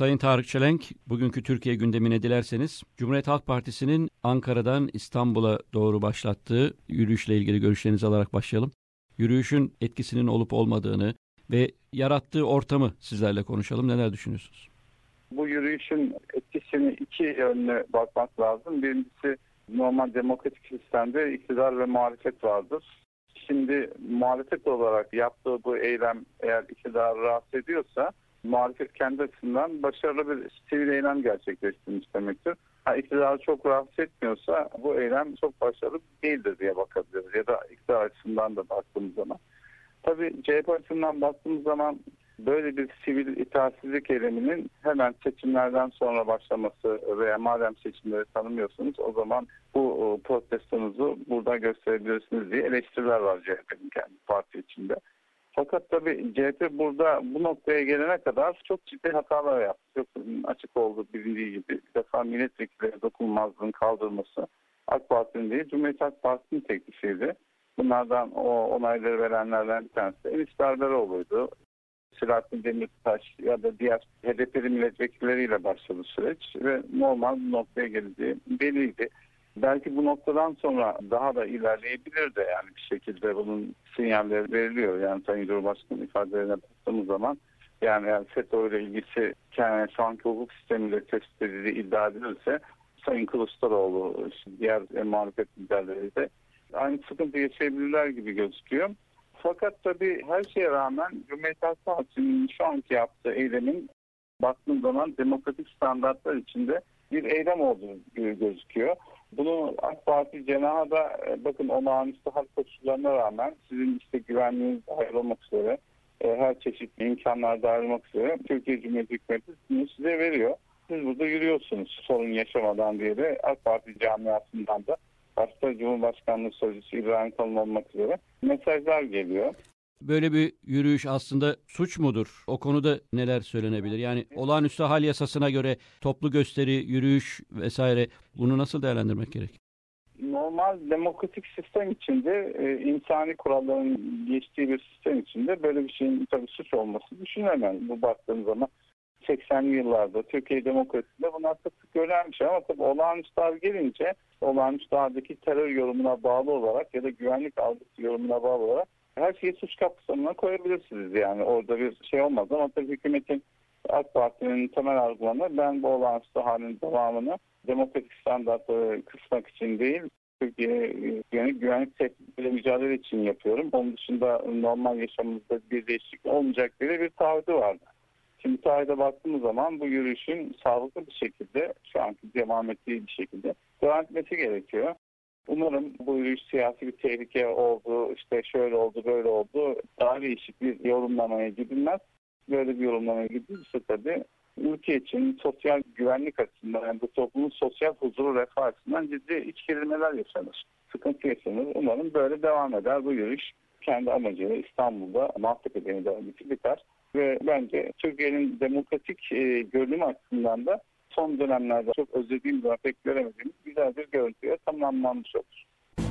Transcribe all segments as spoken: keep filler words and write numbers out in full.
Sayın Tarık Çelenk, bugünkü Türkiye gündemine dilerseniz Cumhuriyet Halk Partisi'nin Ankara'dan İstanbul'a doğru başlattığı yürüyüşle ilgili görüşlerinizi alarak başlayalım. Yürüyüşün etkisinin olup olmadığını ve yarattığı ortamı sizlerle konuşalım. Neler düşünüyorsunuz? Bu yürüyüşün etkisini iki yönle bakmak lazım. Birincisi, normal demokratik sistemde iktidar ve muhalefet vardır. Şimdi muhalefet olarak yaptığı bu eylem eğer iktidarı rahatsız ediyorsa, muhalefet kendi açısından başarılı bir sivil eylem gerçekleştirmiş demektir. Ha, iktidarı çok rahatsız etmiyorsa bu eylem çok başarılı değildir diye bakabiliriz. Ya da iktidar açısından da baktığımız zaman. Tabii C H P açısından baktığımız zaman böyle bir sivil itaatsizlik eyleminin hemen seçimlerden sonra başlaması veya madem seçimleri tanımıyorsunuz o zaman bu protestonuzu burada gösterebilirsiniz diye eleştiriler var C H P'nin kendi parti içinde. Fakat tabii C H P burada bu noktaya gelene kadar çok ciddi hatalar yaptı. Çok açık oldu bilindiği gibi. Bir defa milletvekilleri dokunulmazlığın kaldırması AK Parti'nin değil Cumhuriyet Halk Partisi'nin teklifiydi. Bunlardan o onayları verenlerden bir tanesi Enis Berberoğlu'ydu. Selahattin Demirtaş ya da diğer H D P'li milletvekilleriyle başladı süreç ve normal bir noktaya geldiği belliydi. Belki bu noktadan sonra daha da ilerleyebilir de yani bir şekilde bunun sinyalleri veriliyor. Yani Sayın Cumhurbaşkanı ifadelerine baktığımız zaman yani eğer FETÖ ile ilgisi yani şu anki hukuk sistemiyle tespit edildiği iddia edilirse Sayın Kılıçdaroğlu, diğer muhalefet liderleri de aynı sıkıntı yaşayabilirler gibi gözüküyor. Fakat tabii her şeye rağmen Cumhuriyet Halk Partisi'nin şu anki yaptığı eylemin baktığım zaman demokratik standartlar içinde bir eylem olduğu gözüküyor. Bunu AK Parti cenahı da bakın olağanüstü hal koşullarına rağmen sizin işte güvenliğiniz dahil olmak üzere her çeşitli imkanlar dahil olmak üzere Türkiye Cumhuriyeti Hükümeti bunu size veriyor. Siz burada yürüyorsunuz sorun yaşamadan diye de AK Parti camiasından da başta Cumhurbaşkanlığı Sözcüsü İbrahim Kalın olmak üzere mesajlar geliyor. Böyle bir yürüyüş aslında suç mudur? O konuda neler söylenebilir? Yani olağanüstü hal yasasına göre toplu gösteri, yürüyüş vesaire bunu nasıl değerlendirmek gerek? Normal demokratik sistem içinde, e, insani kuralların geçtiği bir sistem içinde böyle bir şeyin tabii suç olması düşünülemez. Bu baktığımız zaman seksenli yıllarda Türkiye demokrasisinde bunlar sık sık görülen ama tabii olağanüstü hal gelince olağanüstü haldeki terör yorumuna bağlı olarak ya da güvenlik algısı yorumuna bağlı olarak her şeyi suç kapsamına koyabilirsiniz. Yani orada bir şey olmaz ama tabii hükümetin AK Parti'nin temel argümanı ben bu olağanüstü halin devamını demokratik standartları kısmak için değil Türkiye güvenlik, güvenlik tehditleriyle mücadele için yapıyorum. Onun dışında normal yaşamımızda bir değişiklik olmayacak diye bir taahhüdü vardı. Şimdi tarihte baktığımız zaman bu yürüyüşün sağlıklı bir şekilde şu anki devam ettiği bir şekilde devam etmesi gerekiyor. Umarım bu yürüyüş siyasi bir tehlike oldu, işte şöyle oldu, böyle oldu. Daha değişik bir yorumlamaya gidilmez. Böyle bir yorumlamaya gidilirse tabii ülke için sosyal güvenlik açısından, yani bu toplumun sosyal huzuru, refah açısından ciddi iç gerilmeler yaşanır. Sıkıntı yaşanır. Umarım böyle devam eder. Bu yürüyüş kendi amacıyla İstanbul'da Maltepe'de de biter. Ve bence Türkiye'nin demokratik e, görünümü açısından da son dönemlerde çok özlediğim zaman pek göremediğimiz güzel bir görüntüye tamamlanmış olur.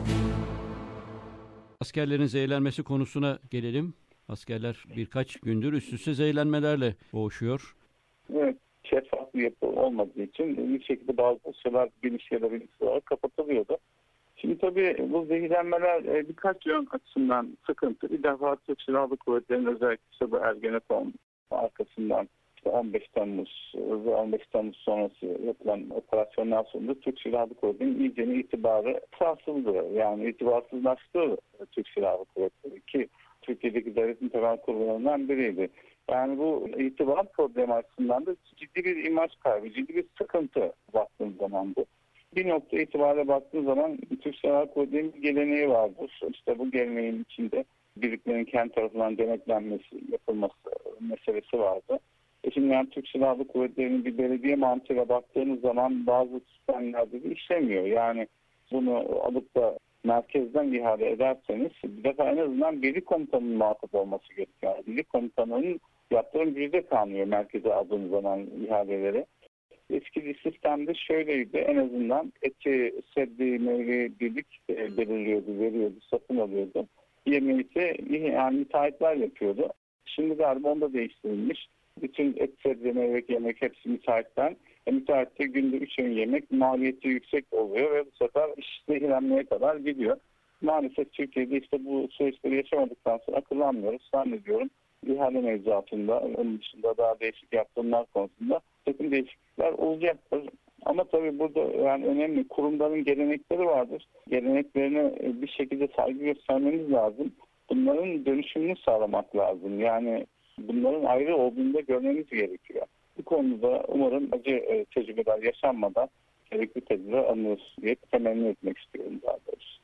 Askerlerin zehirlenmesi konusuna gelelim. Askerler birkaç gündür üst üste zehirlenmelerle boğuşuyor. Evet, şeffaf bir yapı olmadığı için bir şekilde bazı dosyalar geniş ya da bilinçsiz olarak kapatılıyordu. Şimdi tabii bu zehirlenmeler birkaç yön açısından sıkıntı. Bir defa Türk Silahlı Kuvvetleri'nin özellikle bu Ergenekon arkasından işte on beş Temmuz ve on beş Temmuz sonrası yapılan operasyonlar sonunda Türk Silahlı Kuvvetleri'nin iyice itibarı sarsıldı. Yani itibarsızlaştı Türk Silahlı Kuvvetleri ki Türkiye'deki devletin temel kurumlarından biriydi. Yani bu itibar problemi açısından da ciddi bir imaj kaybı, ciddi bir sıkıntı baktığım zaman bu. Bir nokta itibariyle baktığım zaman Türk Silahlı Kuvvetleri'nin bir geleneği vardır. İşte bu geleneğin içinde birliklerin kendi tarafından denetlenmesi, yapılması meselesi vardı. E şimdi yani Türk Silahlı Kuvvetleri'nin bir belediye mantığıyla baktığınız zaman bazı sistemlerde de işlemiyor. Yani bunu alıp da merkezden ihale ederseniz bir defa en azından birlik komutanının muhatap olması gerekiyor. Yani birlik komutanının yaptırım gücü kalmıyor merkeze aldığınız zaman ihaleleri. Eski sistemde şöyleydi, en azından eti, seddi, meyve birlik e, belirliyordu, veriyordu, satın alıyordu. Yemeği ise yani müteahhitler yapıyordu. Şimdi galiba onda değiştirilmiş. Bütün et, sebze, meyve yemek hepsi müteahhitten. E, müteahhitte günde üç öğün yemek maliyeti yüksek oluyor ve bu sefer iş zehirlenmeye kadar gidiyor. Maalesef Türkiye'de işte bu süreçleri yaşamadıktan sonra akıllanmıyoruz. Zannediyorum ihale mevzuatında, onun dışında daha değişik yaptırımlar konusunda takım değişiklikler olacaktır. Ama tabii burada yani önemli kurumların gelenekleri vardır. Geleneklerine bir şekilde saygı göstermeniz lazım. Bunların dönüşümünü sağlamak lazım. Yani bunların ayrı olduğunu da görmeniz gerekiyor. Bu konuda umarım acı e, tecrübeler yaşanmadan gerekli tedbirler alınır diye temenni etmek istiyorum daha doğrusu.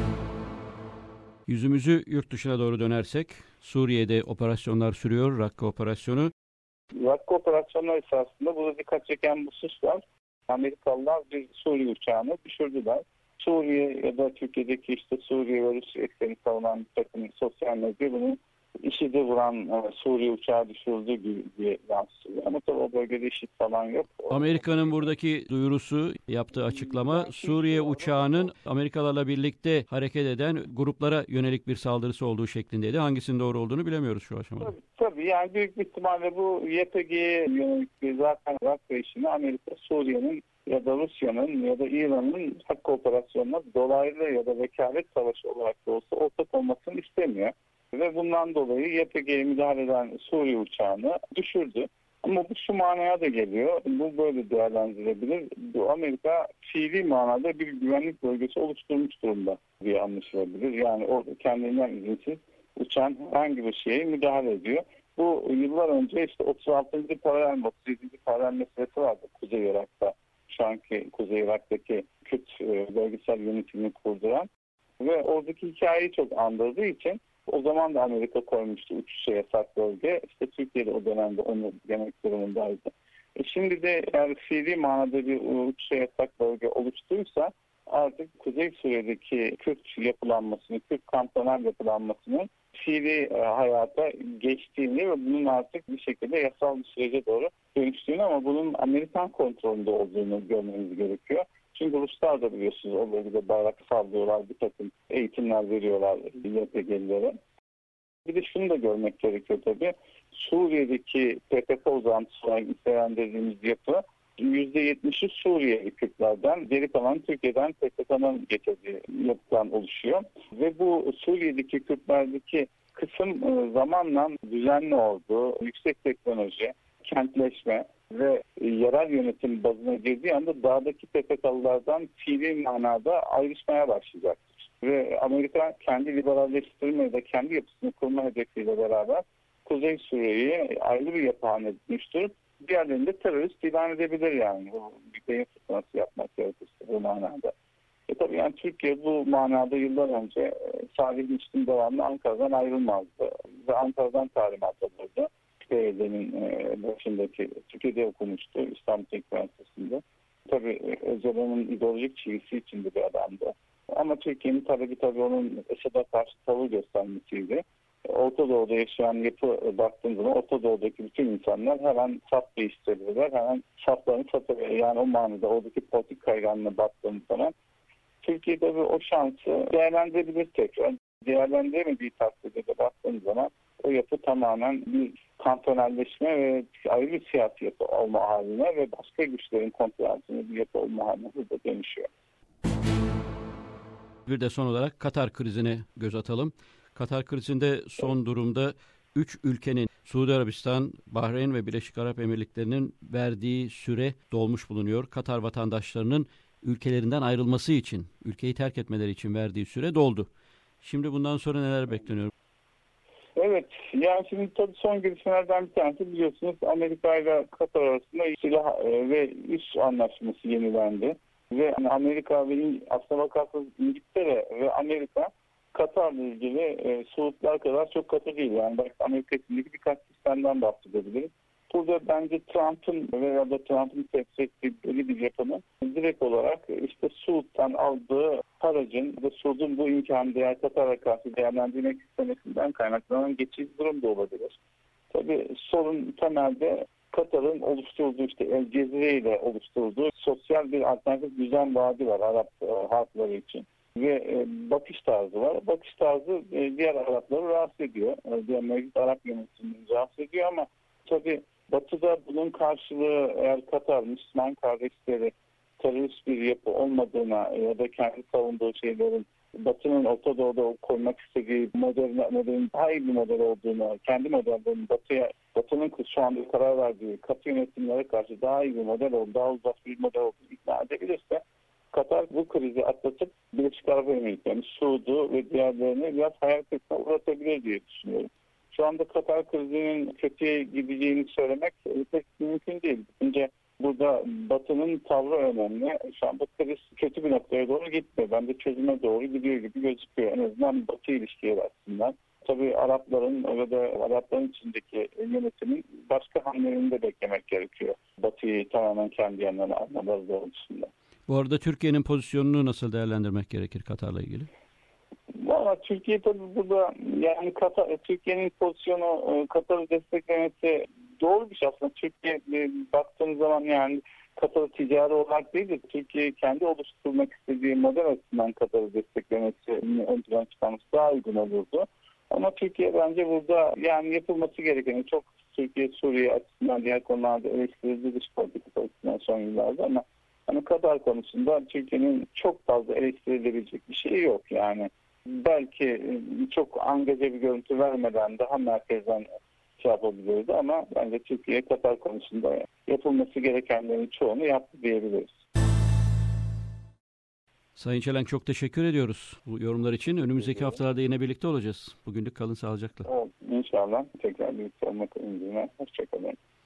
Yüzümüzü yurt dışına doğru dönersek, Suriye'de operasyonlar sürüyor, Rakka operasyonu. Rakka operasyonları esasında burada dikkat çeken bu husus var. Amerikalılar bir Suriye uçağını düşürdüler. Suriye ya da Türkiye'deki işte Suriye ve Rusya eksenini savunan bir takım sosyal medya bunu IŞİD'e vuran Suriye uçağı düşürüldü gibi yansıtıyor. Ama tabii o bölgede IŞİD falan yok. Amerika'nın buradaki duyurusu, yaptığı açıklama, Suriye uçağının Amerikalarla birlikte hareket eden gruplara yönelik bir saldırısı olduğu şeklindeydi. Hangisinin doğru olduğunu bilemiyoruz şu aşamada. Tabii, tabii yani büyük bir ihtimalle bu Y P G'ye yönelik bir zaten Rakka işini Amerika, Suriye'nin ya da Rusya'nın ya da İran'ın Hakkı operasyonuna dolaylı ya da vekalet savaşı olarak da olsa ortak olmasını istemiyor. Ve bundan dolayı Y P G'ye müdahale eden Suriye uçağını düşürdü. Ama bu şu manaya da geliyor. Bu böyle değerlendirilebilir. Bu Amerika fiili manada bir güvenlik bölgesi oluşturmuş durumda diye anlaşılabilir. Yani orada kendinden izinsiz uçan herhangi bir şeye müdahale ediyor. Bu yıllar önce işte otuz altıncı paralel, otuz yedinci paralel meselesi vardı Kuzey Irak'ta. Şu anki Kuzey Irak'taki Kürt bölgesel yönetimini kurduran ve oradaki hikayeyi çok andırdığı için o zaman da Amerika koymuştu uçuşa yasak bölge. İşte Türkiye'de o dönemde onu yemek durumundaydı. E şimdi de eğer fiili manada bir uçuşa yasak bölge oluştuysa artık Kuzey Suriye'deki Kürt yapılanmasını, Kürt kantonal yapılanmasının fiili hayata geçtiğini ve bunun artık bir şekilde yasal bir sürece doğru dönüştüğünü ama bunun Amerikan kontrolünde olduğunu görmemiz gerekiyor. Çünkü Ruslar da biliyorsunuz o bölgede bayrak sallıyorlar, bir takım eğitimler veriyorlar Y P G'lilere. Bir de şunu da görmek gerekiyor tabii. Suriye'deki P K K uzantısı olarak nitelendirdiğimiz yapı yüzde yetmişi Suriyeli Kürtlerden, geri kalan Türkiye'den P K K'nın getirdiği yapıdan oluşuyor. Ve bu Suriye'deki Kürtlerdeki kısım zamanla düzenli oldu. Yüksek teknoloji, kentleşme ve yerel yönetim bazına girdiği anda dağdaki P K K'lılardan fiili manada ayrışmaya başlayacaktır. Ve Amerika kendi liberalleştirme ve kendi yapısını kurma hedefiyle beraber Kuzey Suriye'yi ayrı bir yapı haline dönüştürüp diğerlerinde terörist ilan edebilir yani. Bu bir beyin fırtınası yapmak gerekirse bu manada. E tabii yani Türkiye bu manada yıllar önce Salih Miçkin devamlı Ankara'dan ayrılmazdı. Ve Ankara'dan talimat alırdı. B Y D'nin başındaki Türkiye'de okumuştu İstanbul Teknik Üniversitesi'nde. Tabii Öcalan'ın ideolojik çizgisi içinde bir adamdı. Ama Türkiye'nin talebi tabii onun Esad'a karşı tavır göstermesiydi. Orta Doğu'da yaşayan yapı baktığınız zaman Orta Doğu'daki bütün insanlar hemen saf değiştirirler. Hemen saflarını satabilir. Yani o manada oradaki politik kayganlığına baktığımız zaman Türkiye tabii o şansı değerlendirebilir tekrar. Değerlendiremediği takdirde de baktığımız zaman o yapı tamamen bir kantonelleşme ve ayrı bir siyasi yapı olma haline ve başka güçlerin kontrol altında bir yapı olma haline hızla dönüşüyor. Bir de son olarak Katar krizine göz atalım. Katar krizinde son durumda üç ülkenin Suudi Arabistan, Bahreyn ve Birleşik Arap Emirlikleri'nin verdiği süre dolmuş bulunuyor. Katar vatandaşlarının ülkelerinden ayrılması için, ülkeyi terk etmeleri için verdiği süre doldu. Şimdi bundan sonra neler bekleniyor? Evet, yani şimdi tabii son gelişmelerden bir tanesi biliyorsunuz Amerika ile Katar arasında silah ve üs anlaşması yenilendi. Ve Amerika ve aslına bakarsanız İngiltere ve Amerika Katar'la ilgili e, Suudlar kadar çok katı değil. Yani belki Amerika içindeki birkaç sistemden bahsedebiliriz. Burada bence Trump'ın veya da Trump'ın temsil ettiği belli bir yapının direkt olarak işte Suud'dan aldığı haracın ve Suud'un bu imkanı değer Katar'a karşı değerlendirmek istemesinden kaynaklanan geçici durum da olabilir. Tabii sorun temelde Katar'ın oluşturduğu işte El Cezire ile oluşturduğu sosyal bir alternatif düzen vaadi var Arap e, halkları için. Ve e, bakış tarzı var. Bakış tarzı e, diğer Arapları rahatsız ediyor. E, diğer mevcut Arap yönetimini rahatsız ediyor ama tabii Batı'da bunun karşılığı eğer Katar, Müslüman kardeşleri terörist bir yapı olmadığına ya da kendi savunduğu şeylerin Batı'nın Orta Doğu'da koymak istediği modern, modelin daha iyi bir model olduğunu, kendi modellerinin Batı'ya, Batı'nın şu anda karar verdiği katı yönetimlere karşı daha iyi bir model olduğunu, daha uzak bir model olduğunu ikna edebilirse Katar bu krizi atlatıp Birleşik Arap Emirlikleri, Suud'u ve diğerlerini biraz hayal kırıklığına uğratabilir diye düşünüyorum. Şu anda Katar krizinin kötüye gideceğini söylemek pek mümkün değil. Önce burada Batı'nın tavrı önemli. Şu anda kriz kötü bir noktaya doğru gitmiyor. Bence çözüme doğru gidiyor gibi gözüküyor. En azından Batı ilişkileri açısından. Tabii Arapların ve de Arapların içindeki yönetimin başka hamlelerini de beklemek gerekiyor. Batı'yı tamamen kendi yanlarına almaları doğrultusunda. Bu arada Türkiye'nin pozisyonunu nasıl değerlendirmek gerekir Katar'la ilgili? Valla Türkiye tabii burada yani Katar, Türkiye'nin pozisyonu Katar'ı desteklemesi doğru bir şey aslında. Türkiye baktığınız zaman yani Katar'ı ticari olarak değil de Türkiye kendi oluşturmak istediği model açısından Katar'ı desteklemesi ön plana çıkarması daha uygun olurdu. Ama Türkiye bence burada yani yapılması gerekeni çok Türkiye Suriye açısından diğer konularda eleştirildi dış politikası açısından son yıllarda ama hani Katar konusunda Türkiye'nin çok fazla eleştirilebilecek bir şey yok yani. Belki çok angaja bir görüntü vermeden daha merkezden şey yapabilirdi ama bence Türkiye Katar konusunda yapılması gerekenlerin çoğunu yaptı diyebiliriz. Sayın Çelen çok teşekkür ediyoruz bu yorumlar için. Önümüzdeki haftalarda yine birlikte olacağız. Bugünlük kalın sağlıcakla. Evet, İnşallah tekrar birlikte olmak ümidiyle. Hoşçakalın.